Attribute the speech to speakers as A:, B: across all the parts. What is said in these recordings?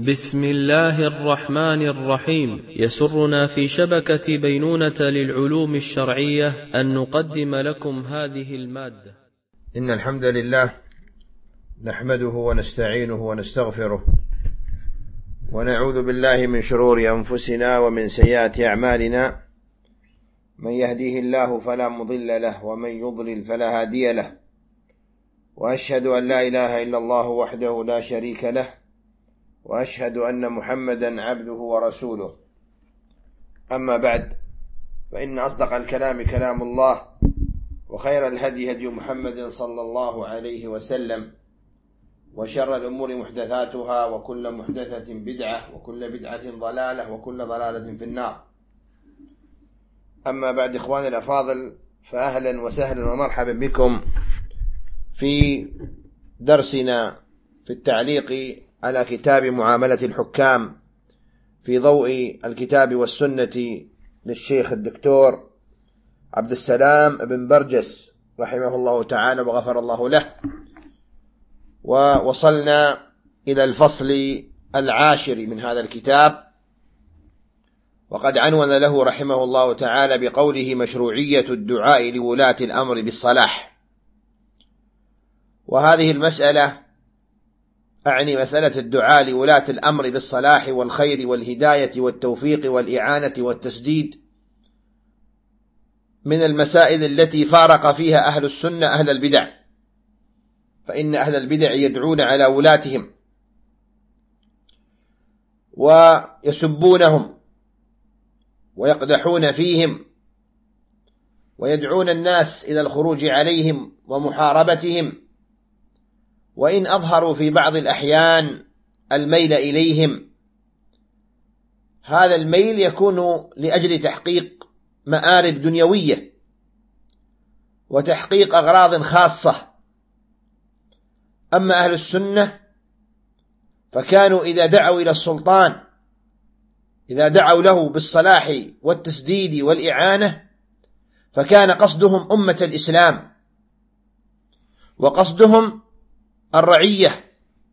A: بسم الله الرحمن الرحيم. يسرنا في شبكة بينونة للعلوم الشرعية أن نقدم لكم هذه المادة.
B: إن الحمد لله نحمده ونستعينه ونستغفره ونعوذ بالله من شرور أنفسنا ومن سيئات أعمالنا، من يهديه الله فلا مضل له ومن يضلل فلا هادي له، وأشهد أن لا إله إلا الله وحده لا شريك له، وأشهد أن محمدا عبده ورسوله. أما بعد، فإن أصدق الكلام كلام الله، وخير الهدي هدي محمد صلى الله عليه وسلم، وشر الأمور محدثاتها، وكل محدثة بدعة، وكل بدعة ضلالة، وكل ضلالة في النار. أما بعد، إخواني الأفاضل، فأهلا وسهلا ومرحبا بكم في درسنا في التعليق على كتاب معاملة الحكام في ضوء الكتاب والسنة للشيخ الدكتور عبد السلام بن برجس رحمه الله تعالى وغفر الله له. ووصلنا إلى الفصل 10 من هذا الكتاب، وقد عنون له رحمه الله تعالى بقوله: مشروعية الدعاء لولاة الأمر بالصلاح. وهذه المسألة أعني مسألة الدعاء لولاة الأمر بالصلاح والخير والهداية والتوفيق والإعانة والتسديد من المسائل التي فارق فيها أهل السنة أهل البدع، فإن أهل البدع يدعون على ولاتهم ويسبونهم ويقدحون فيهم ويدعون الناس إلى الخروج عليهم ومحاربتهم، وإن أظهروا في بعض الأحيان الميل إليهم. هذا الميل يكون لأجل تحقيق مآرب دنيوية وتحقيق أغراض خاصة. أما أهل السنة فكانوا إذا دعوا إلى السلطان، إذا دعوا له بالصلاح والتسديد والإعانة، فكان قصدهم أمة الإسلام، وقصدهم الرعية،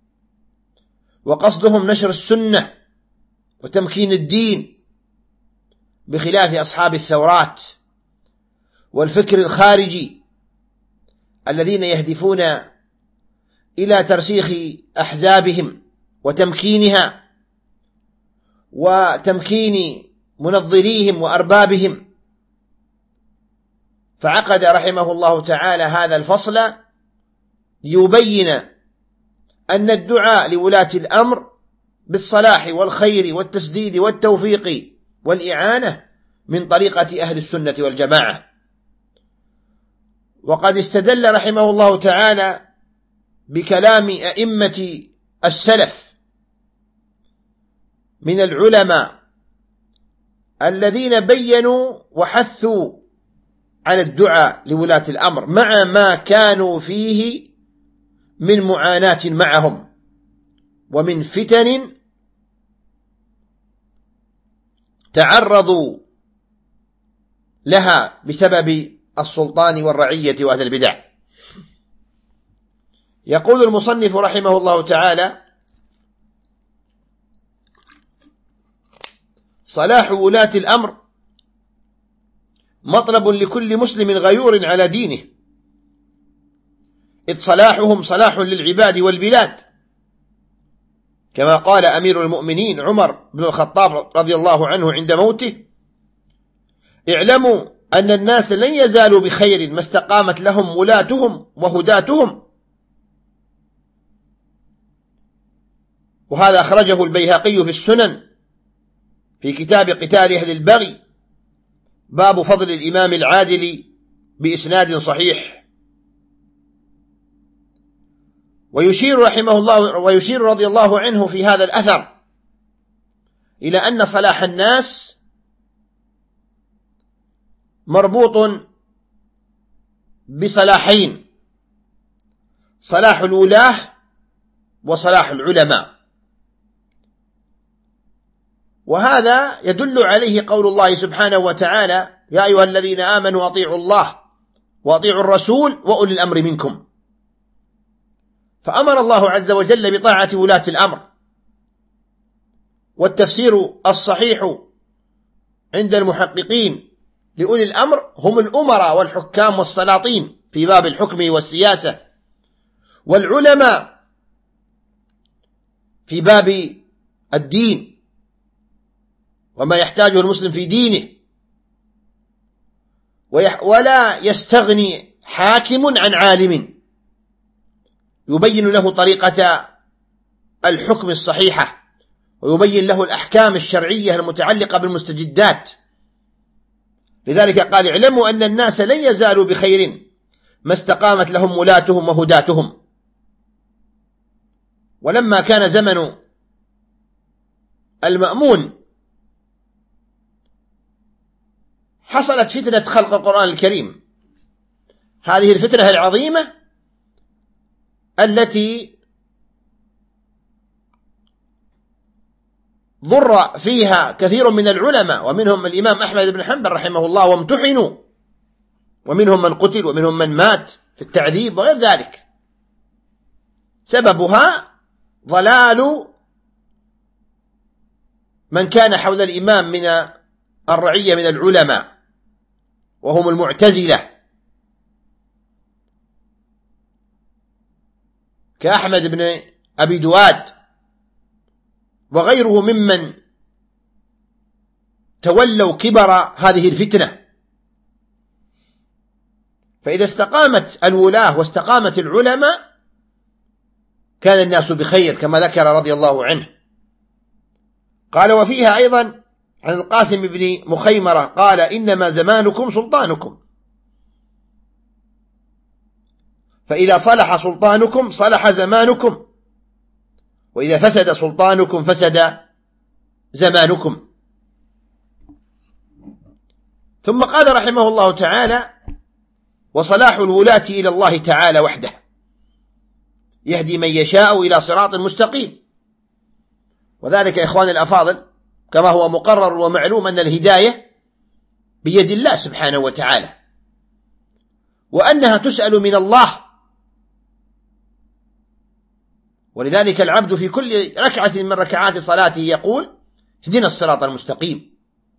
B: وقصدهم نشر السنة وتمكين الدين، بخلاف أصحاب الثورات والفكر الخارجي الذين يهدفون إلى ترسيخ أحزابهم وتمكينها وتمكين منظريهم وأربابهم. فعقد رحمه الله تعالى هذا الفصل ليبين أن الدعاء لولاة الأمر بالصلاح والخير والتسديد والتوفيق والإعانة من طريقة أهل السنة والجماعة. وقد استدل رحمه الله تعالى بكلام أئمة السلف من العلماء الذين بيّنوا وحثوا على الدعاء لولاة الأمر مع ما كانوا فيه من معاناة معهم ومن فتن تعرضوا لها بسبب السلطان والرعية وأهل البدع. يقول المصنف رحمه الله تعالى: صلاح ولاة الأمر مطلب لكل مسلم غيور على دينه، إذ صلاحهم صلاح للعباد والبلاد، كما قال أمير المؤمنين عمر بن الخطاب رضي الله عنه عند موته: اعلموا أن الناس لن يزالوا بخير ما استقامت لهم ولاتهم وهداتهم. وهذا أخرجه البيهقي في السنن في كتاب قتال أهل البغي، باب فضل الإمام العادل، بإسناد صحيح. ويشير رحمه الله ويشير رضي الله عنه في هذا الأثر إلى أن صلاح الناس مربوط بصلاحين: صلاح الولاة وصلاح العلماء. وهذا يدل عليه قول الله سبحانه وتعالى: يا أيها الذين آمنوا أطيعوا الله وأطيعوا الرسول وأولي الأمر منكم. فأمر الله عز وجل بطاعة ولاة الأمر، والتفسير الصحيح عند المحققين لأولي الأمر هم الأمراء والحكام والسلاطين في باب الحكم والسياسة، والعلماء في باب الدين وما يحتاجه المسلم في دينه، ولا يستغني حاكم عن عالم يبين له طريقة الحكم الصحيحة ويبين له الأحكام الشرعية المتعلقة بالمستجدات. لذلك قال: اعلموا أن الناس لن يزالوا بخير ما استقامت لهم ولاتهم وهداتهم. ولما كان زمن المأمون حصلت فتنة خلق القرآن الكريم، هذه الفتنة العظيمة التي ضر فيها كثير من العلماء، ومنهم الإمام أحمد بن حنبل رحمه الله، وامتحنوا، ومنهم من قتل ومنهم من مات في التعذيب وغير ذلك. سببها ضلال من كان حول الإمام من الرعية من العلماء، وهم المعتزلة كأحمد بن أبي دواد وغيره ممن تولوا كبر هذه الفتنة. فإذا استقامت الولاة واستقامت العلماء كان الناس بخير، كما ذكر رضي الله عنه. قال: وفيها أيضا عن القاسم بن مخيمرة قال: إنما زمانكم سلطانكم، فإذا صلح سلطانكم صلح زمانكم، وإذا فسد سلطانكم فسد زمانكم. ثم قال رحمه الله تعالى: وصلاح الولاة إلى الله تعالى وحده يهدي من يشاء إلى صراط مستقيم. وذلك يا إخواني الأفاضل كما هو مقرر ومعلوم أن الهداية بيد الله سبحانه وتعالى، وأنها تسأل من الله. ولذلك العبد في كل ركعة من ركعات صلاته يقول: اهدنا الصراط المستقيم.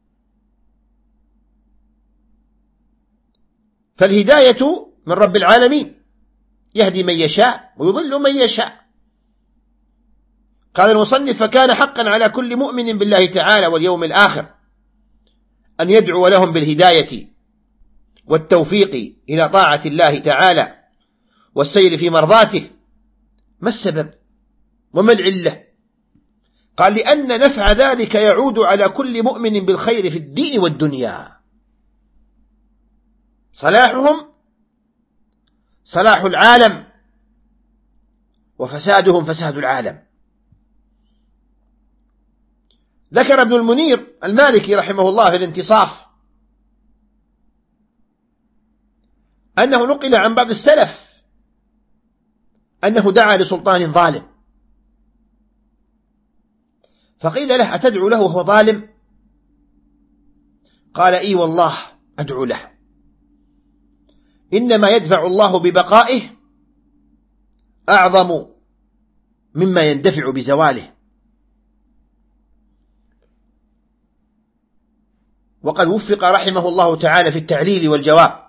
B: فالهداية من رب العالمين، يهدي من يشاء ويضل من يشاء. قال المصنف: فكان حقا على كل مؤمن بالله تعالى واليوم الآخر أن يدعو لهم بالهداية والتوفيق إلى طاعة الله تعالى والسير في مرضاته. ما السبب وما العلة؟ قال: لأن نفع ذلك يعود على كل مؤمن بالخير في الدين والدنيا. صلاحهم صلاح العالم، وفسادهم فساد العالم. ذكر ابن المنير المالكي رحمه الله في الانتصاف أنه نقل عن بعض السلف أنه دعا لسلطان ظالم، فقيل له: أتدعو له وهو ظالم؟ قال: إي والله أدعو له، إنما يدفع الله ببقائه أعظم مما يندفع بزواله. وقد وفق رحمه الله تعالى في التعليل والجواب،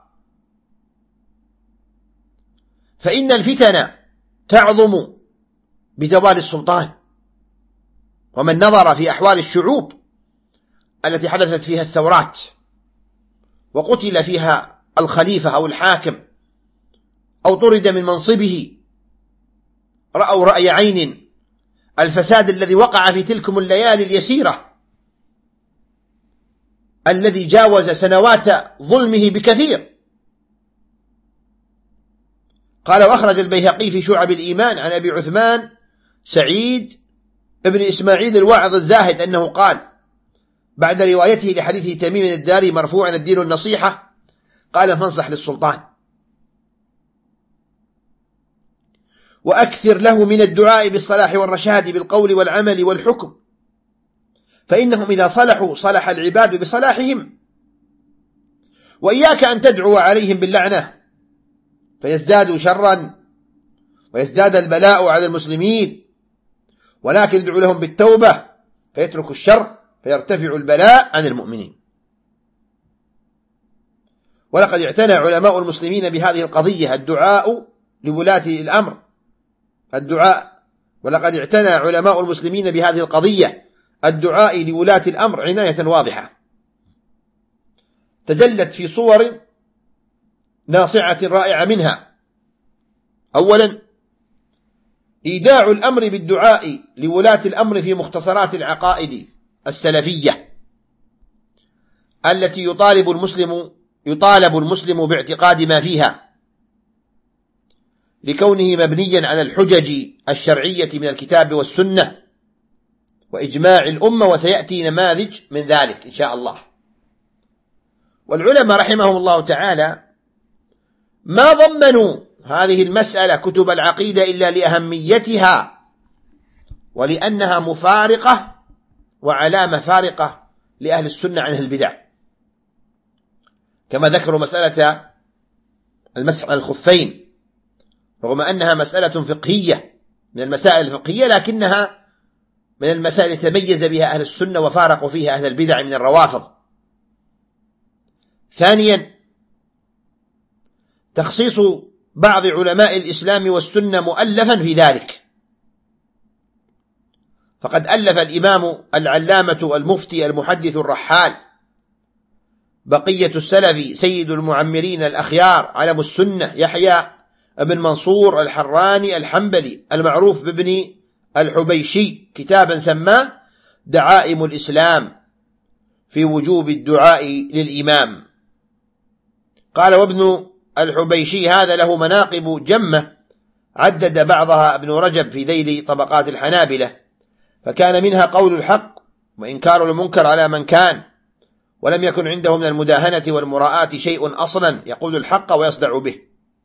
B: فإن الفتن تعظم بزوال السلطان. ومن نظر في أحوال الشعوب التي حدثت فيها الثورات وقتل فيها الخليفة أو الحاكم أو طرد من منصبه، رأوا رأي عين الفساد الذي وقع في تلكم الليالي اليسيرة الذي جاوز سنوات ظلمه بكثير. قال: وأخرج البيهقي في شعب الإيمان عن أبي عثمان سعيد ابن إسماعيل الواعظ الزاهد أنه قال بعد روايته لحديث تميم الداري مرفوعا: الدين النصيحة. قال: فانصح للسلطان وأكثر له من الدعاء بالصلاح والرشاد بالقول والعمل والحكم، فإنهم إذا صلحوا صلح العباد بصلاحهم. وإياك أن تدعو عليهم باللعنة فيزدادوا شرا ويزداد البلاء على المسلمين، ولكن ادعو لهم بالتوبة فيترك الشر فيرتفع البلاء عن المؤمنين. ولقد اعتنى علماء المسلمين بهذه القضية، الدعاء لولاة الأمر، ولقد اعتنى علماء المسلمين بهذه القضية، الدعاء لولاة الأمر عناية واضحة تجلت في صور ناصعة رائعة. منها أولا إيداع الأمر بالدعاء لولاة الأمر في مختصرات العقائد السلفية التي يطالب المسلم باعتقاد ما فيها لكونه مبنيا على الحجج الشرعية من الكتاب والسنة وإجماع الأمة، وسيأتي نماذج من ذلك إن شاء الله. والعلماء رحمهم الله تعالى ما ضمنوا هذه المسألة كتب العقيدة إلا لأهميتها ولأنها مفارقة وعلامة فارقة لأهل السنة عن أهل البدع، كما ذكروا مسألة المسح على الخفين، رغم أنها مسألة فقهية من المسائل الفقهية، لكنها من المسائل تميز بها أهل السنة وفارقوا فيها أهل البدع من الروافض. ثانيا تخصيص بعض علماء الإسلام والسنة مؤلفا في ذلك، فقد ألف الإمام العلامة المفتي المحدث الرحال بقية السلف سيد المعمرين الأخيار علم السنة يحيى بن منصور الحراني الحنبلي المعروف بابن الحبيشي كتابا سماه دعائم الإسلام في وجوب الدعاء للإمام. قال: وابن الحبيشي هذا له مناقب جمة عدد بعضها ابن رجب في ذيل طبقات الحنابلة، فكان منها قول الحق وإنكار المنكر على من كان، ولم يكن عنده من المداهنة والمراءة شيء أصلا، يقول الحق ويصدع به.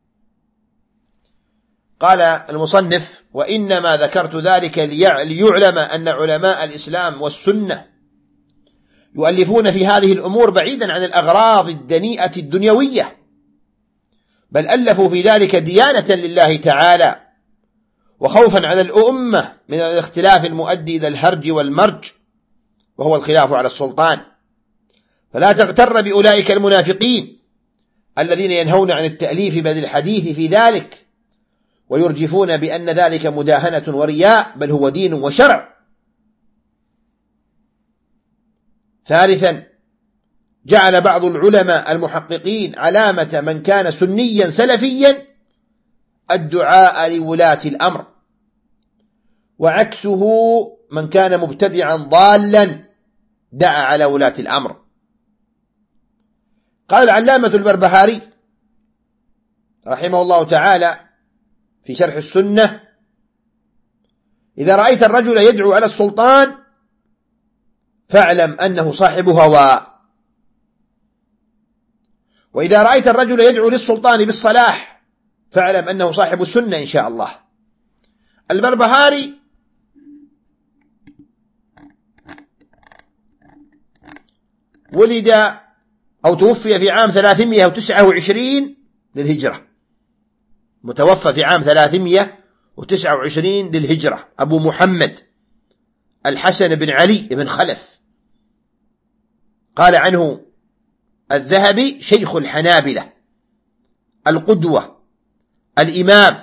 B: قال المصنف: وإنما ذكرت ذلك ليعلم أن علماء الإسلام والسنة يؤلفون في هذه الأمور بعيدا عن الأغراض الدنيئة الدنيوية، بل ألفوا في ذلك ديانة لله تعالى وخوفا على الأمة من الاختلاف المؤدي إلى الهرج والمرج، وهو الخلاف على السلطان. فلا تغتر بأولئك المنافقين الذين ينهون عن التأليف بل الحديث في ذلك ويرجفون بأن ذلك مداهنة ورياء، بل هو دين وشرع. ثالثا جعل بعض العلماء المحققين علامة من كان سنيا سلفيا الدعاء لولاة الأمر، وعكسه من كان مبتدعا ضالا دعا على ولاة الأمر. قال العلامة البربهاري رحمه الله تعالى في شرح السنة: إذا رأيت الرجل يدعو على السلطان فاعلم أنه صاحب هوى، وإذا رأيت الرجل يدعو للسلطان بالصلاح فاعلم أنه صاحب السنة إن شاء الله. البربهاري ولد أو توفي في عام 329 للهجرة، متوفى في عام 329 للهجرة، أبو محمد الحسن بن علي بن خلف. قال عنه الذهبي: شيخ الحنابلة، القدوة، الإمام،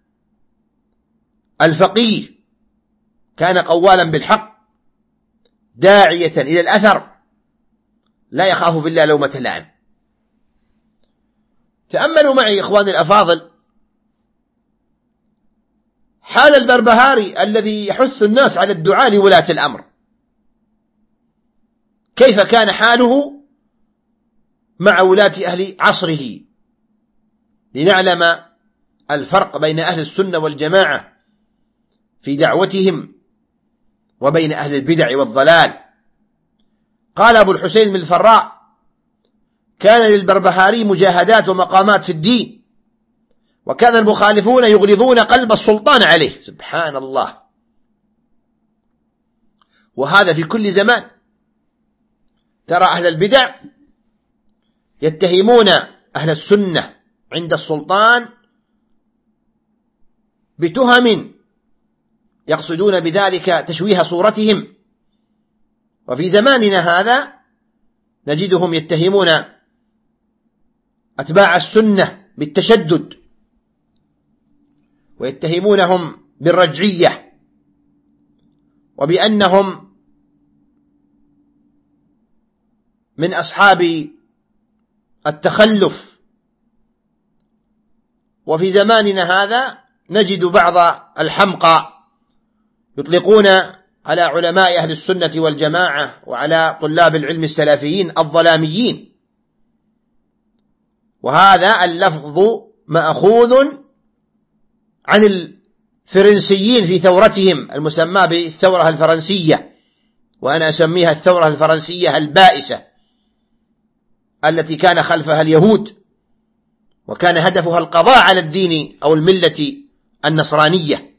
B: الفقيه، كان قوالا بالحق داعية إلى الأثر لا يخاف في الله لومة لائم. تأملوا معي إخواني الأفاضل حال البربهاري الذي يحث الناس على الدعاء لولاة الأمر، كيف كان حاله مع ولاة أهل عصره، لنعلم الفرق بين أهل السنة والجماعة في دعوتهم وبين أهل البدع والضلال. قال أبو الحسين بن الفراء: كان للبربهاري مجاهدات ومقامات في الدين، وكان المخالفون يغلظون قلب السلطان عليه. سبحان الله. وهذا في كل زمان. ترى أهل البدع يتهمون أهل السنة عند السلطان بتهم يقصدون بذلك تشويه صورتهم وفي زماننا هذا نجدهم يتهمون أتباع السنة بالتشدد، ويتهمونهم بالرجعية، وبأنهم من أصحاب التخلف. وفي زماننا هذا نجد بعض الحمقى يطلقون على علماء أهل السنة والجماعة وعلى طلاب العلم السلفيين الظلاميين، وهذا اللفظ مأخوذ عن الفرنسيين في ثورتهم المسمى بالثورة الفرنسية، وأنا أسميها الثورة الفرنسية البائسة التي كان خلفها اليهود، وكان هدفها القضاء على الدين أو الملة النصرانية.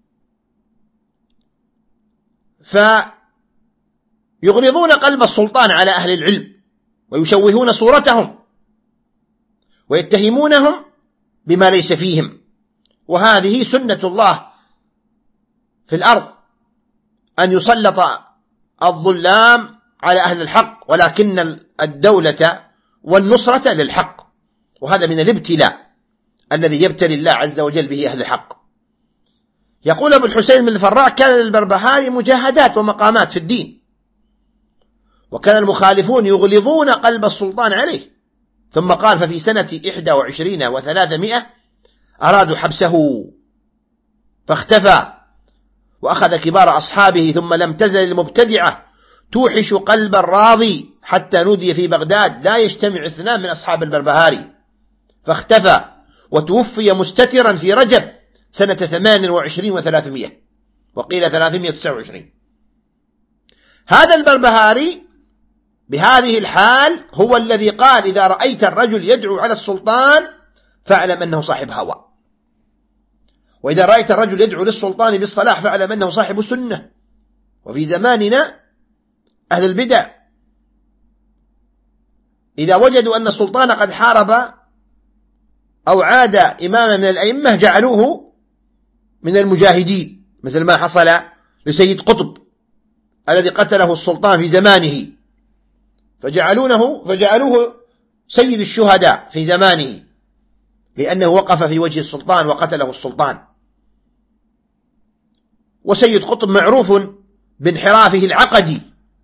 B: فيغلظون قلب السلطان على أهل العلم ويشوهون صورتهم ويتهمونهم بما ليس فيهم، وهذه سنة الله في الأرض أن يسلط الظلام على أهل الحق، ولكن الدولة والنصرة للحق، وهذا من الابتلاء الذي يبتلي الله عز وجل به أهل الحق. يقول أبو الحسين بن الفراء: كان للبربهاري مجاهدات ومقامات في الدين، وكان المخالفون يغلظون قلب السلطان عليه. ثم قال: ففي سنة 21 و300 أرادوا حبسه فاختفى، وأخذ كبار أصحابه، ثم لم تزل المبتدعة توحش قلب الراضي حتى نودي في بغداد لا يجتمع 2 من أصحاب البربهاري، فاختفى وتوفي مستترا في رجب سنة 28 و300، وقيل 329. هذا البربهاري بهذه الحال هو الذي قال: إذا رأيت الرجل يدعو على السلطان فاعلم أنه صاحب هوى، وإذا رأيت الرجل يدعو للسلطان بالصلاح فاعلم أنه صاحب سنة. وفي زماننا أهل البدع إذا وجدوا أن السلطان قد حارب أو عاد إماما من الأئمة جعلوه من المجاهدين، مثل ما حصل لسيد قطب الذي قتله السلطان في زمانه، فجعلوه سيد الشهداء في زمانه لأنه وقف في وجه السلطان وقتله السلطان. وسيد قطب معروف بانحرافه العقدي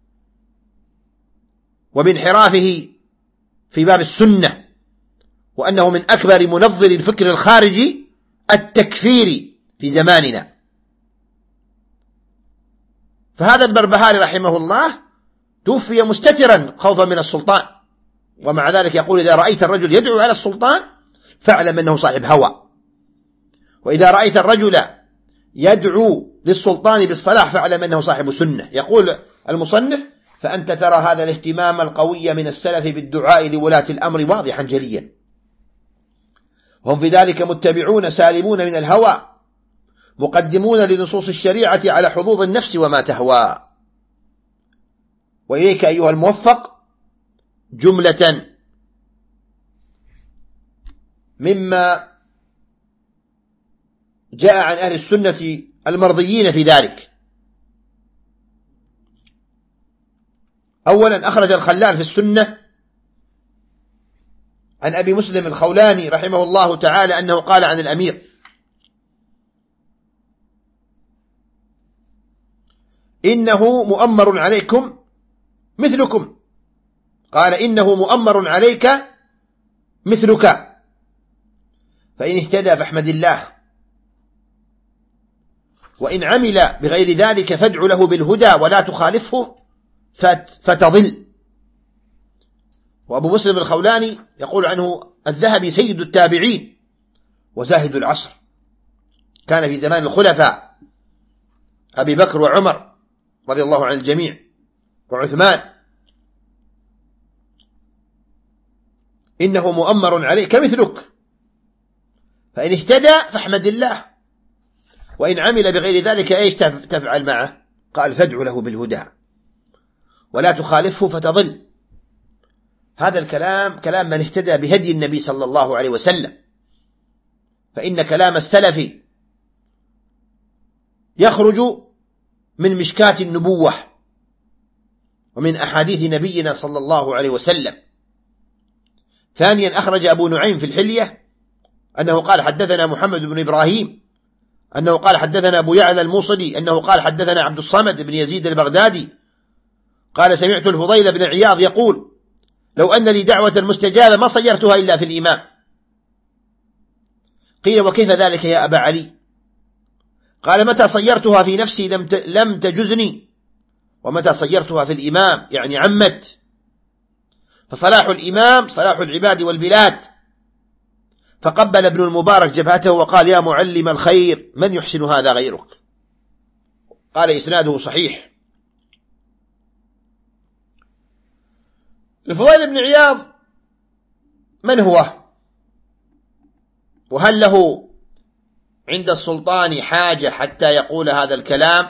B: وبانحرافه في باب السنة، وأنه من أكبر منظر الفكر الخارجي التكفيري في زماننا. فهذا البربهاري رحمه الله توفي مستترا خوفا من السلطان، ومع ذلك يقول: إذا رأيت الرجل يدعو على السلطان فاعلم أنه صاحب هوى، وإذا رأيت الرجل يدعو للسلطان بالصلاح فاعلم أنه صاحب سنة. يقول المصنف: فأنت ترى هذا الاهتمام القوي من السلف بالدعاء لولاة الأمر واضحا جليا، وهم في ذلك متبعون سالمون من الهوى، مقدمون لنصوص الشريعة على حظوظ النفس وما تهوى. وإليك أيها الموفق جملة مما جاء عن أهل السنة المرضيين في ذلك. أولا، أخرج الخلال في السنة عن أبي مسلم الخولاني رحمه الله تعالى أنه قال عن الأمير: إنه مؤمر عليكم مثلكم. قال: إنه مؤمر عليك مثلك، فإن اهتدى فاحمد الله، وإن عمل بغير ذلك فادع له بالهدى ولا تخالفه فتضل. وأبو مسلم الخولاني يقول عنه الذهبي: سيد التابعين وزاهد العصر، كان في زمان الخلفاء أبي بكر وعمر رضي الله عن الجميع وعثمان. إنه مؤمر عليك مثلك، فإن اهتدى فاحمد الله، وإن عمل بغير ذلك ايش تفعل معه؟ قال: فادع له بالهدى ولا تخالفه فتضل. هذا الكلام كلام من اهتدى بهدي النبي صلى الله عليه وسلم، فإن كلام السلف يخرج من مشكاة النبوة، ومن أحاديث نبينا صلى الله عليه وسلم. ثانيا أخرج أبو نعيم في الحلية أنه قال حدثنا محمد بن إبراهيم أنه قال حدثنا أبو يعلى الموصلي أنه قال حدثنا عبد الصمد بن يزيد البغدادي قال سمعت الفضيل بن عياض يقول لو أن لي دعوة مستجابة ما صيرتها إلا في الإمام. قيل وكيف ذلك يا أبا علي؟ قال متى صيرتها في نفسي لم تجزني، ومتى صيرتها في الإمام يعني عمت. فصلاح الإمام صلاح العباد والبلاد. فقبل ابن المبارك جبهته وقال يا معلم الخير من يحسن هذا غيرك؟ قال إسناده صحيح. الفضيل بن عياض من هو؟ وهل له عند السلطان حاجة حتى يقول هذا الكلام،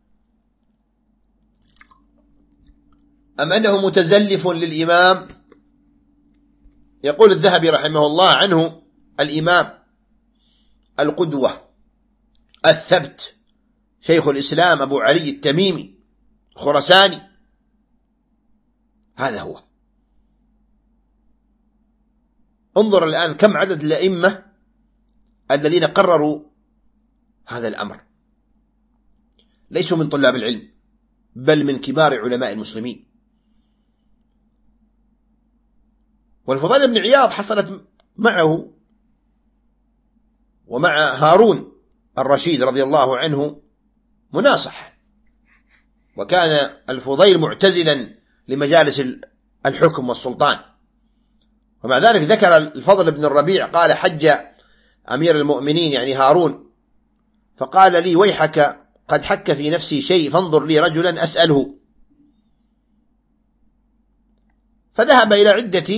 B: أم أنه متزلف للإمام؟ يقول الذهبي رحمه الله عنه الإمام القدوة الثبت شيخ الإسلام أبو علي التميمي الخرساني، هذا هو. انظر الآن كم عدد الأئمة الذين قرروا هذا الأمر، ليسوا من طلاب العلم بل من كبار علماء المسلمين. والفضيل بن عياض حصلت معه ومع هارون الرشيد رضي الله عنه مناصح، وكان الفضيل معتزلا لمجالس الحكم والسلطان. ومع ذلك ذكر الفضل بن الربيع قال حج أمير المؤمنين يعني هارون فقال لي ويحك قد حك في نفسي شيء فانظر لي رجلا أسأله. فذهب إلى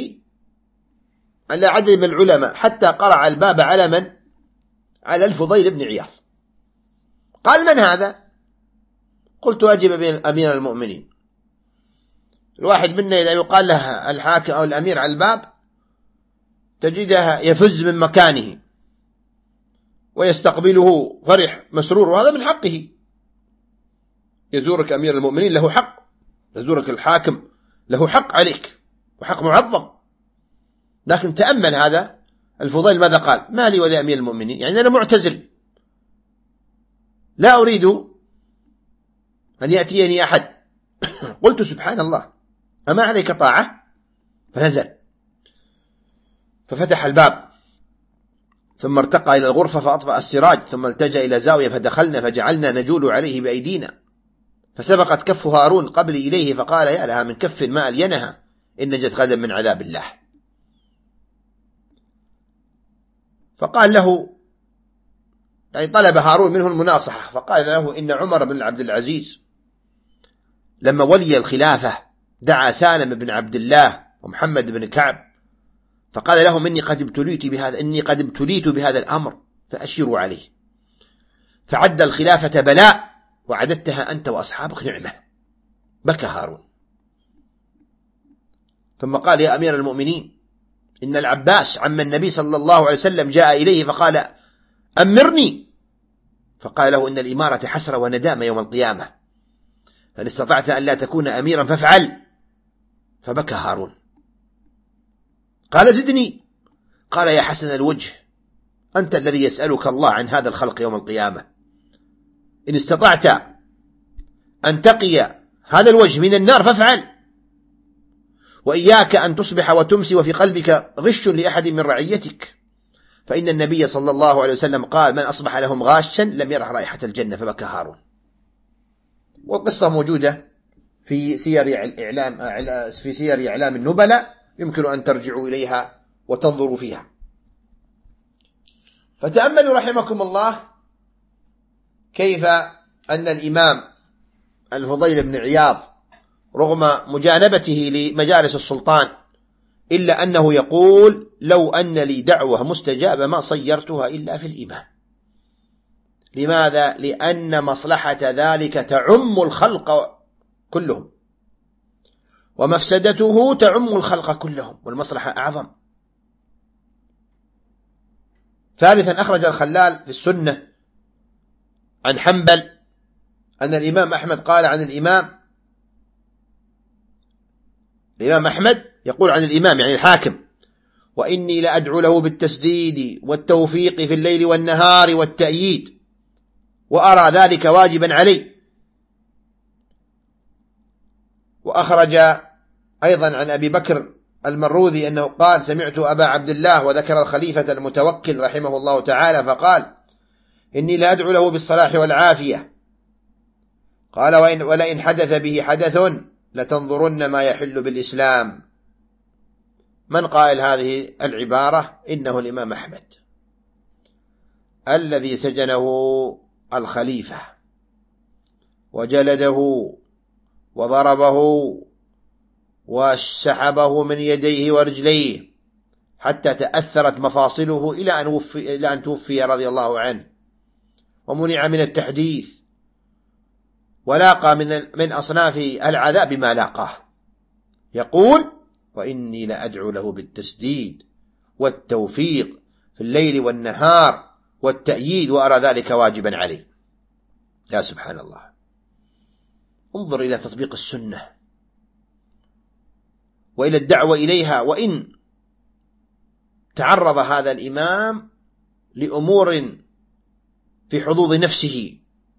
B: عدد من العلماء حتى قرع الباب على من؟ على الفضيل بن عياض. قال من هذا؟ قلت أجب أمير المؤمنين. الواحد منا إذا يقال له الحاكم أو الأمير على الباب تجده يفز من مكانه ويستقبله فرح مسرور، وهذا من حقه. يزورك أمير المؤمنين له حق، يزورك الحاكم له حق عليك وحق معظم. لكن تأمل هذا الفضيل ماذا قال؟ ما لي ولا أمير المؤمنين، يعني أنا معتزل لا أريد أن يأتيني أحد. قلت سبحان الله أما عليك طاعة؟ فنزل ففتح الباب ثم ارتقى إلى الغرفة فأطفأ السراج ثم التجأ إلى زاوية فدخلنا فجعلنا نجول عليه بأيدينا فسبقت كف هارون قبلي إليه فقال يا لها من كف ما ألينها إن نجت غدا من عذاب الله. فقال له يعني طلب هارون منه المناصحة فقال له إن عمر بن عبد العزيز لما ولي الخلافة دعا سالم بن عبد الله ومحمد بن كعب فقال لهم إني قد ابتليت بهذا الأمر فأشيروا عليه، فعد الخلافة بلاء وعددتها أنت وأصحابك نعمة. بكى هارون ثم قال يا أمير المؤمنين إن العباس عم النبي صلى الله عليه وسلم جاء إليه فقال أمرني، فقال له إن الإمارة حسرة وندامة يوم القيامة، فإن استطعت أن لا تكون أميرا فافعل. فبكى هارون. قال زدني. قال يا حسن الوجه أنت الذي يسألك الله عن هذا الخلق يوم القيامة، إن استطعت أن تقي هذا الوجه من النار فافعل، وإياك أن تصبح وتمسي وفي قلبك غش لأحد من رعيتك، فإن النبي صلى الله عليه وسلم قال من أصبح لهم غاشا لم يرح رائحة الجنة. فبكى هارون. والقصة موجودة في سير إعلام النبلاء، يمكن أن ترجعوا إليها وتنظروا فيها. فتأملوا رحمكم الله كيف أن الإمام الفضيل بن عياض رغم مجانبته لمجالس السلطان إلا أنه يقول لو أن لي دعوة مستجابة ما صيرتها إلا في الإمام. لماذا؟ لأن مصلحة ذلك تعم الخلق كلهم ومفسدته تعم الخلق كلهم والمصلحة أعظم. ثالثا أخرج الخلال في السنة عن حنبل أن الإمام أحمد قال عن الإمام الإمام أحمد يقول عن الإمام يعني الحاكم: وإني لأدعو له بالتسديد والتوفيق في الليل والنهار والتأييد وأرى ذلك واجبا علي. وأخرج أيضا عن أبي بكر المروذي أنه قال: سمعت أبا عبد الله، وذكر الخليفة المتوكل رحمه الله تعالى، فقال: إني لأدعو له بالصلاح والعافية. قال: ولئن حدث به حدث لتنظرن ما يحل بالإسلام. من قائل هذه العبارة؟ إنه الإمام أحمد الذي سجنه الخليفة وجلده وضربه وسحبه من يديه ورجليه حتى تأثرت مفاصله إلى أن توفي رضي الله عنه، ومنع من التحديث، ولاقى من أصناف العذاب ما لاقاه. يقول: وإني لأدعو له بالتسديد والتوفيق في الليل والنهار والتأييد وأرى ذلك واجبا عليه. يا سبحان الله، انظر إلى تطبيق السنة وإلى الدعوة إليها. وإن تعرض هذا الإمام لأمور في حظوظ نفسه،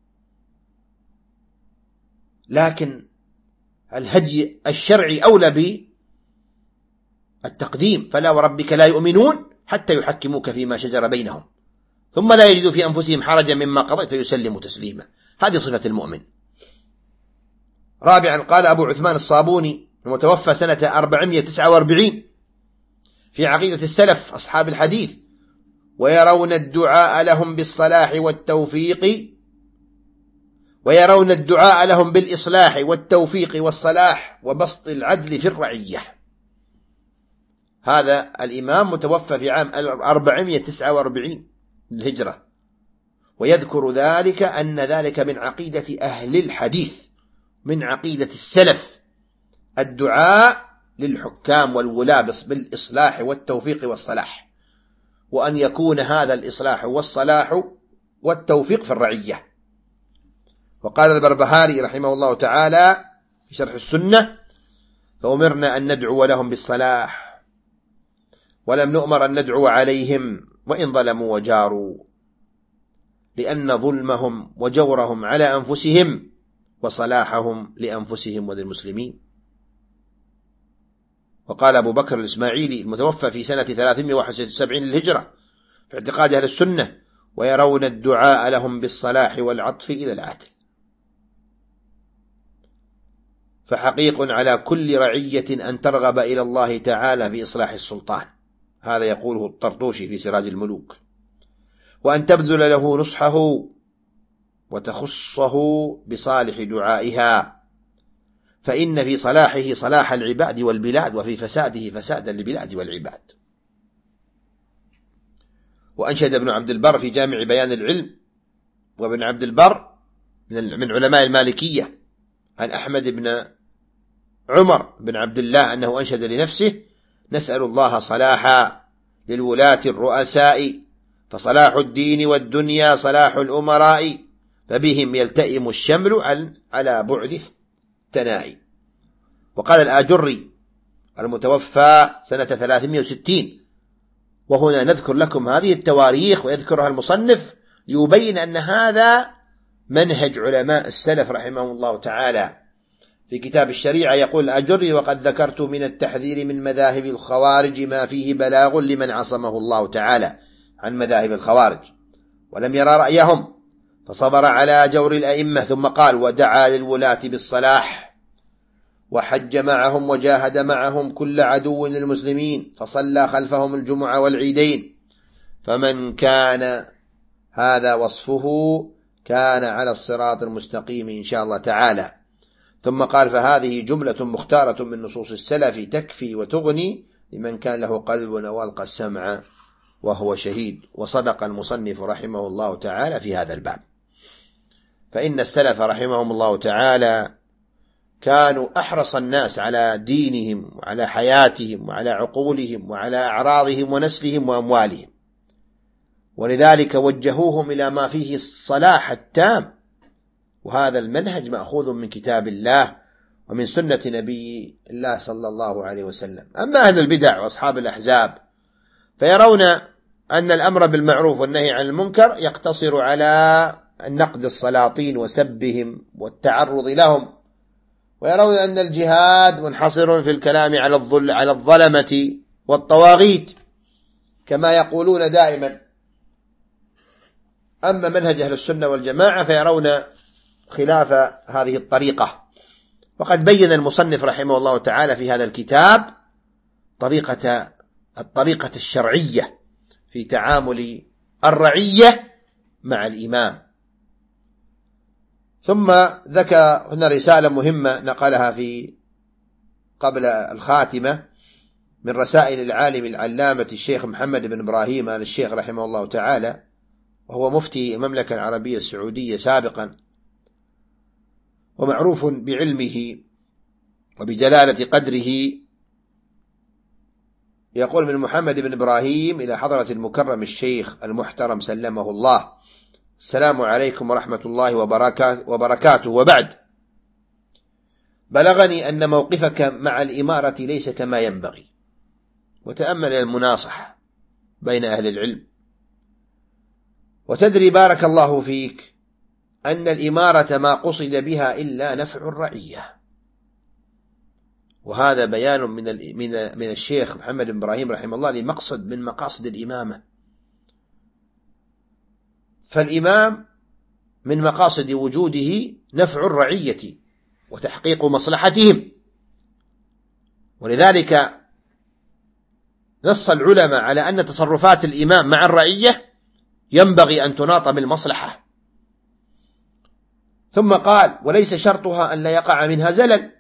B: لكن الهدي الشرعي أولى بالتقديم: فلا وربك لا يؤمنون حتى يحكموك فيما شجر بينهم ثم لا يجدوا في أنفسهم حرجا مما قضيت فيسلموا تسليما. هذه صفة المؤمن. رابعا، قال أبو عثمان الصابوني المتوفى سنة 449 في عقيدة السلف أصحاب الحديث: ويرون الدعاء لهم بالصلاح والتوفيق، ويرون الدعاء لهم بالإصلاح والتوفيق والصلاح وبسط العدل في الرعية. هذا الإمام متوفى في عام 449 للهجرة، ويذكر ذلك أن ذلك من عقيدة أهل الحديث، من عقيدة السلف، الدعاء للحكام والولاة بالإصلاح والتوفيق والصلاح، وأن يكون هذا الإصلاح والصلاح والتوفيق في الرعية. وقال البربهاري رحمه الله تعالى في شرح السنة: فأمرنا أن ندعو لهم بالصلاح، ولم نؤمر أن ندعو عليهم وإن ظلموا وجاروا، لأن ظلمهم وجورهم على أنفسهم وصلاحهم لأنفسهم وللمسلمين. وقال أبو بكر الإسماعيلي المتوفى في سنة 371 للهجرة في اعتقاد أهل السنة: ويرون الدعاء لهم بالصلاح والعطف إلى العدل. فحقيق على كل رعية أن ترغب إلى الله تعالى بإصلاح السلطان، هذا يقوله الطرطوشي في سراج الملوك، وأن تبذل له نصحه وتخصه بصالح دعائها، فإن في صلاحه صلاح العباد والبلاد، وفي فساده فساد البلاد والعباد. وأنشد ابن عبد البر في جامع بيان العلم، وابن عبد البر من علماء المالكية، عن أحمد بن عمر بن عبد الله أنه أنشد لنفسه: نسأل الله صلاحا للولاة الرؤساء، فصلاح الدين والدنيا صلاح الأمراء، فبهم يلتئم الشمل على بعد التناء. وقال الآجري المتوفى سنة 360، وهنا نذكر لكم هذه التواريخ ويذكرها المصنف ليبين أن هذا منهج علماء السلف رحمهم الله تعالى. في كتاب الشريعة يقول الآجري: وقد ذكرت من التحذير من مذاهب الخوارج ما فيه بلاغ لمن عصمه الله تعالى عن مذاهب الخوارج ولم يرى رأيهم، فصبر على جور الأئمة. ثم قال: ودعا للولاة بالصلاح، وحج معهم وجاهد معهم كل عدو للمسلمين، فصلى خلفهم الجمعة والعيدين، فمن كان هذا وصفه كان على الصراط المستقيم إن شاء الله تعالى. ثم قال: فهذه جملة مختارة من نصوص السلف تكفي وتغني لمن كان له قلب والقى السمع وهو شهيد. وصدق المصنف رحمه الله تعالى في هذا الباب، فإن السلف رحمهم الله تعالى كانوا أحرص الناس على دينهم وعلى حياتهم وعلى عقولهم وعلى أعراضهم ونسلهم وأموالهم، ولذلك وجهوهم إلى ما فيه الصلاح التام. وهذا المنهج مأخوذ من كتاب الله ومن سنة نبي الله صلى الله عليه وسلم. أما أهل البدع وأصحاب الأحزاب فيرون أن الأمر بالمعروف والنهي عن المنكر يقتصر على النقد السلاطين وسبهم والتعرض لهم، ويرون أن الجهاد منحصر في الكلام على الظلمة والطواغيت كما يقولون دائما. أما منهج أهل السنة والجماعة فيرون خلاف هذه الطريقة. وقد بين المصنف رحمه الله تعالى في هذا الكتاب الطريقة الشرعية في تعامل الرعية مع الإمام. ثم ذكر هنا رسالة مهمة نقلها في قبل الخاتمة من رسائل العالم العلامة الشيخ محمد بن إبراهيم آل الشيخ رحمه الله تعالى، وهو مفتي المملكة العربية السعودية سابقا، ومعروف بعلمه وبجلالة قدره. يقول من محمد بن إبراهيم إلى حضرة المكرم الشيخ المحترم سلمه الله: السلام عليكم ورحمة الله وبركاته، وبعد. بلغني أن موقفك مع الإمارة ليس كما ينبغي، وتأمل المناصحة بين أهل العلم. وتدري بارك الله فيك أن الإمارة ما قصد بها إلا نفع الرعية، وهذا بيان من الشيخ محمد بن إبراهيم رحمه الله لمقصد من مقاصد الإمامة. فالإمام من مقاصد وجوده نفع الرعية وتحقيق مصلحتهم، ولذلك نص العلماء على أن تصرفات الإمام مع الرعية ينبغي أن تناط بالمصلحة. ثم قال: وليس شرطها أن لا يقع منها زلل.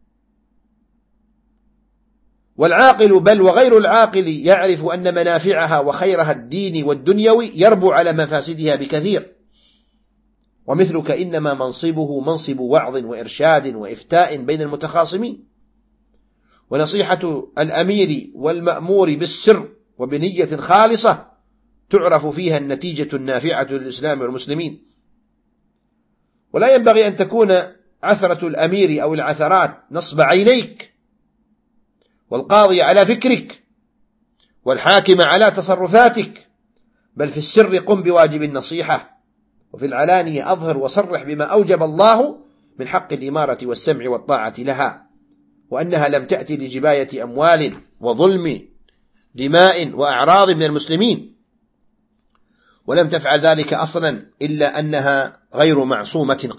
B: والعاقل بل وغير العاقل يعرف أن منافعها وخيرها الدين والدنيوي يربو على مفاسدها بكثير. ومثلك إنما منصبه منصب وعظ وإرشاد وإفتاء بين المتخاصمين، ونصيحة الأمير والمأمور بالسر وبنية خالصة تعرف فيها النتيجة النافعة للإسلام والمسلمين. ولا ينبغي أن تكون عثرة الأمير أو العثرات نصب عينيك، والقاضي على فكرك، والحاكم على تصرفاتك، بل في السر قم بواجب النصيحة، وفي العلانية أظهر وصرح بما أوجب الله من حق الإمارة والسمع والطاعة لها، وأنها لم تأتي لجباية أموال وظلم دماء وأعراض من المسلمين، ولم تفعل ذلك أصلا إلا أنها غير معصومة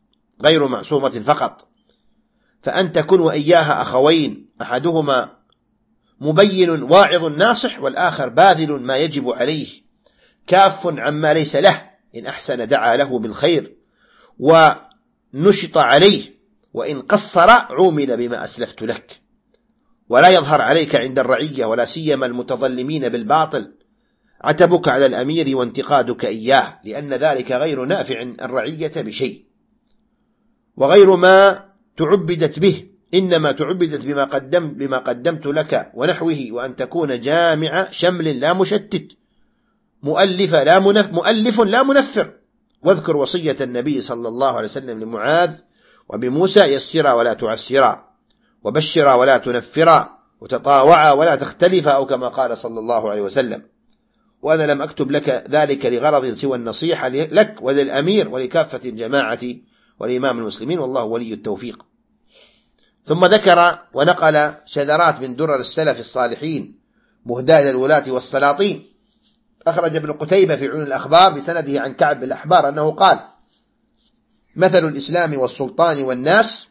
B: فقط. فأنت كن وإياها أخوين، أحدهما مبين واعظ ناصح، والآخر باذل ما يجب عليه، كاف عما ليس له، إن أحسن دعا له بالخير ونشط عليه، وإن قصر عومل بما أسلفت لك. ولا يظهر عليك عند الرعية ولا سيما المتظلمين بالباطل عتبك على الأمير وانتقادك إياه، لأن ذلك غير نافع الرعية بشيء، وغير ما تعبدت به، إنما تعبدت بما قدمت لك ونحوه، وأن تكون جامع شمل لا مشتت، مؤلف لا منفر. واذكر وصية النبي صلى الله عليه وسلم لمعاذ وبموسى: يسرا ولا تعسرا، وبشرا ولا تنفرا، وتطاوعا ولا تختلفا، أو كما قال صلى الله عليه وسلم. وأنا لم أكتب لك ذلك لغرض سوى النصيحة لك وللأمير ولكافة الجماعة والإمام المسلمين، والله ولي التوفيق. ثم ذكر ونقل شذرات من درر السلف الصالحين مهداة إلى الولاة والسلاطين. أخرج ابن قتيبة في عيون الأخبار بسنده عن كعب بن الأحبار أنه قال: مثل الإسلام والسلطان والناس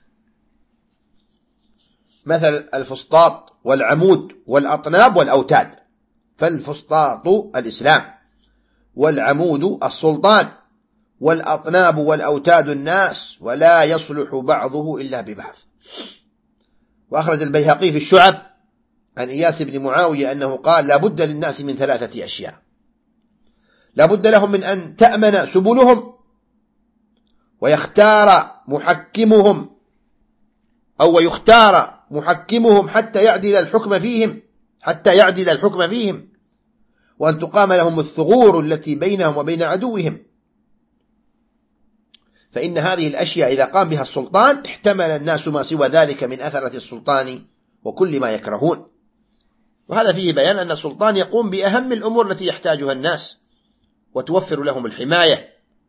B: مثل الفسطاط والعمود والأطناب والأوتاد. فالفسطاط الإسلام، والعمود السلطان، والأطناب والأوتاد الناس، ولا يصلح بعضه إلا ببعض. وأخرج البيهقي في الشعب عن إياس بن معاوية أنه قال: لا بد للناس من 3 أشياء: لا بد لهم من أن تأمن سبلهم، ويختار محكمهم حتى يعدل الحكم فيهم، وأن تقام لهم الثغور التي بينهم وبين عدوهم. فإن هذه الأشياء إذا قام بها السلطان احتمل الناس ما سوى ذلك من أثرة السلطان وكل ما يكرهون. وهذا فيه بيان أن السلطان يقوم بأهم الأمور التي يحتاجها الناس وتوفر لهم الحماية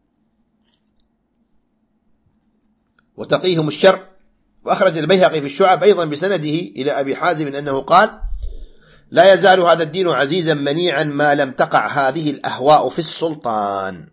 B: وتقيهم الشر. وأخرج البيهقي في الشعب أيضا بسنده إلى أبي حازم أنه قال: لا يزال هذا الدين عزيزا منيعا ما لم تقع هذه الأهواء في السلطان،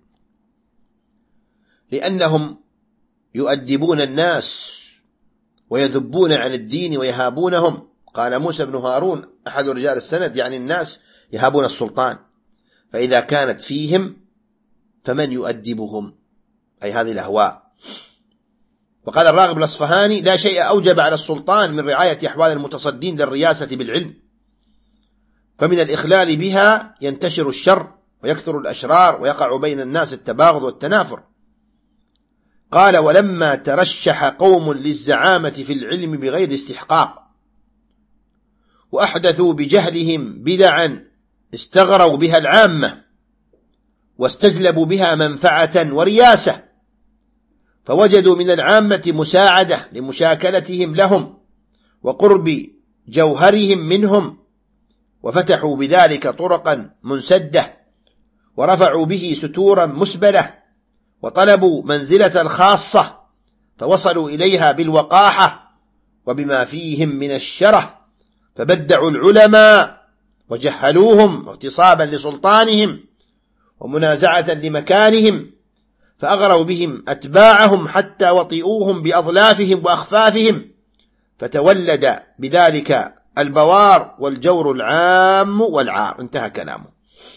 B: لأنهم يؤدبون الناس ويذبون عن الدين ويهابونهم. قال موسى بن هارون أحد رجال السند يعني الناس يهابون السلطان، فإذا كانت فيهم فمن يؤدبهم، أي هذه الأهواء. وقال الراغب الأصفهاني: لا شيء أوجب على السلطان من رعاية أحوال المتصدين للرياسة بالعلم، فمن الإخلال بها ينتشر الشر ويكثر الأشرار ويقع بين الناس التباغض والتنافر. قال: ولما ترشح قوم للزعامة في العلم بغير استحقاق وأحدثوا بجهلهم بدعا استغروا بها العامة واستجلبوا بها منفعة ورياسة، فوجدوا من العامة مساعدة لمشاكلتهم لهم وقرب جوهرهم منهم، وفتحوا بذلك طرقا منسدة ورفعوا به ستورا مسبلة، وطلبوا منزلة خاصة فوصلوا إليها بالوقاحة وبما فيهم من الشره، فبدعوا العلماء وجهلوهم اغتصابا لسلطانهم ومنازعة لمكانهم، فأغروا بهم أتباعهم حتى وطئوهم بأظلافهم وأخفافهم، فتولد بذلك البوار والجور العام والعار. انتهى كلامه.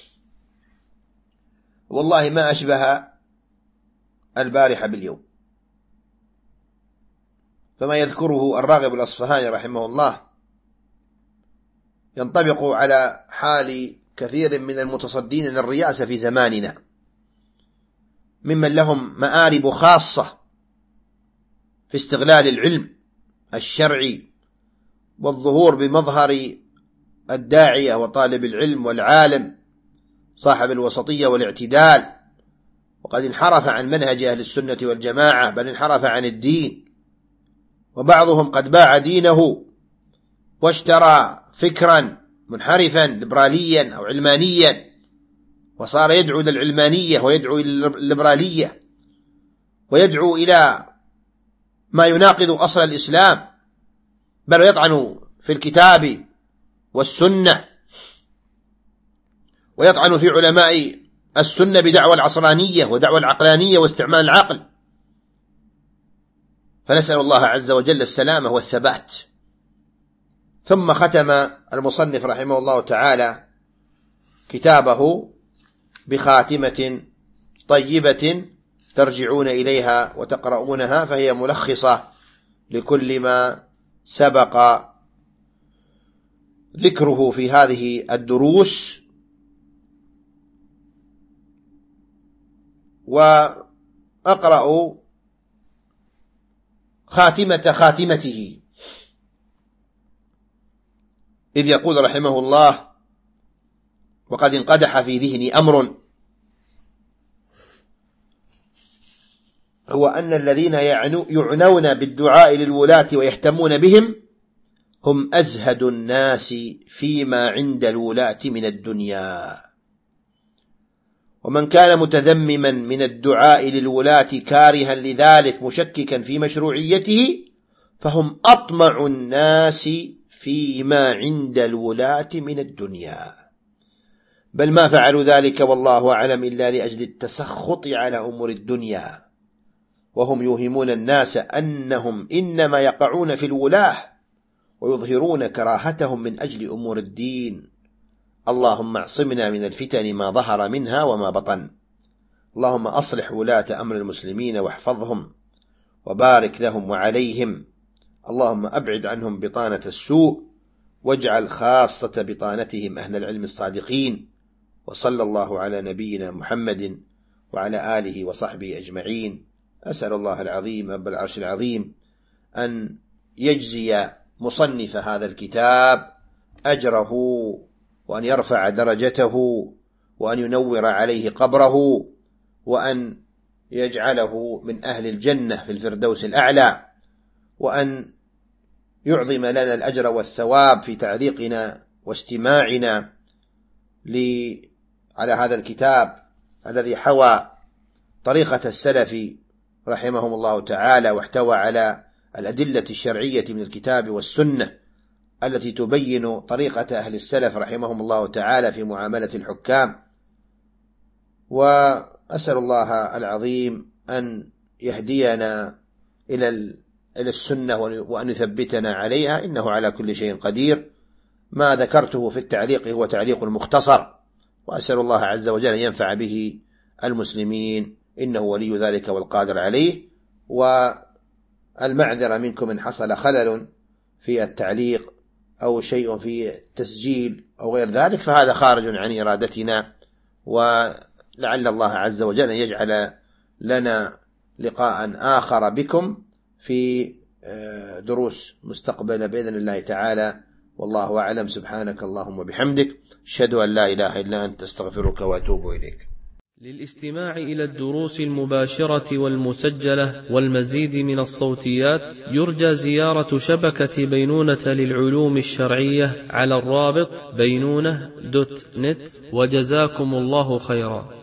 B: والله ما أشبه البارحة باليوم. فما يذكره الراغب الأصفهاني رحمه الله ينطبق على حال كثير من المتصدين للرياسة في زماننا، ممن لهم مآرب خاصة في استغلال العلم الشرعي والظهور بمظهر الداعية وطالب العلم والعالم صاحب الوسطية والاعتدال، وقد انحرف عن منهج أهل السنة والجماعة، بل انحرف عن الدين، وبعضهم قد باع دينه واشترى فكرا منحرفا ليبراليا أو علمانيا، وصار يدعو للعلمانية ويدعو إلى الليبرالية ويدعو إلى ما يناقض أصل الإسلام، بل يطعن في الكتاب والسنة ويطعن في علماء السنة بدعوى العصرانية ودعوى العقلانية واستعمال العقل. فنسأل الله عز وجل السلامة والثبات. ثم ختم المصنف رحمه الله تعالى كتابه بخاتمة طيبة ترجعون إليها وتقرؤونها، فهي ملخصة لكل ما سبق ذكره في هذه الدروس. وأقرأ خاتمته إذ يقول رحمه الله: وقد انقدح في ذهني أمر، هو أن الذين يعنون بالدعاء للولاة ويهتمون بهم هم أزهد الناس فيما عند الولاة من الدنيا، ومن كان متذمما من الدعاء للولاة كارها لذلك مشككا في مشروعيته فهم أطمع الناس فيما عند الولاة من الدنيا، بل ما فعلوا ذلك والله أعلم إلا لأجل التسخط على أمور الدنيا، وهم يوهمون الناس أنهم إنما يقعون في الولاة ويظهرون كراهتهم من أجل أمور الدين. اللهم اعصمنا من الفتن ما ظهر منها وما بطن. اللهم أصلح ولاة أمر المسلمين واحفظهم وبارك لهم وعليهم. اللهم أبعد عنهم بطانة السوء واجعل خاصة بطانتهم أهل العلم الصادقين. وصلى الله على نبينا محمد وعلى آله وصحبه أجمعين. أسأل الله العظيم رب العرش العظيم أن يجزي مصنف هذا الكتاب أجره، وأن يرفع درجته، وأن ينور عليه قبره، وأن يجعله من أهل الجنة في الفردوس الأعلى، وأن يعظم لنا الأجر والثواب في تعليقنا واستماعنا على هذا الكتاب الذي حوى طريقة السلف رحمهم الله تعالى، واحتوى على الأدلة الشرعية من الكتاب والسنة التي تبين طريقة أهل السلف رحمهم الله تعالى في معاملة الحكام. وأسأل الله العظيم أن يهدينا إلى السنة وأن يثبتنا عليها، إنه على كل شيء قدير. ما ذكرته في التعليق هو تعليق مختصر، وأسأل الله عز وجل أن ينفع به المسلمين، إنه ولي ذلك والقادر عليه. والمعذرة منكم إن حصل خلل في التعليق أو شيء في التسجيل أو غير ذلك، فهذا خارج عن إرادتنا، ولعل الله عز وجل أن يجعل لنا لقاء آخر بكم في دروس مستقبلة بإذن الله تعالى. والله أعلم. سبحانك اللهم وبحمدك، أشهد أن لا إله إلا أنت، أستغفرك وأتوب إليك.
A: للاستماع إلى الدروس المباشرة والمسجلة والمزيد من الصوتيات يرجى زيارة شبكة بينونة للعلوم الشرعية على الرابط بينونة.net، وجزاكم الله خيرا.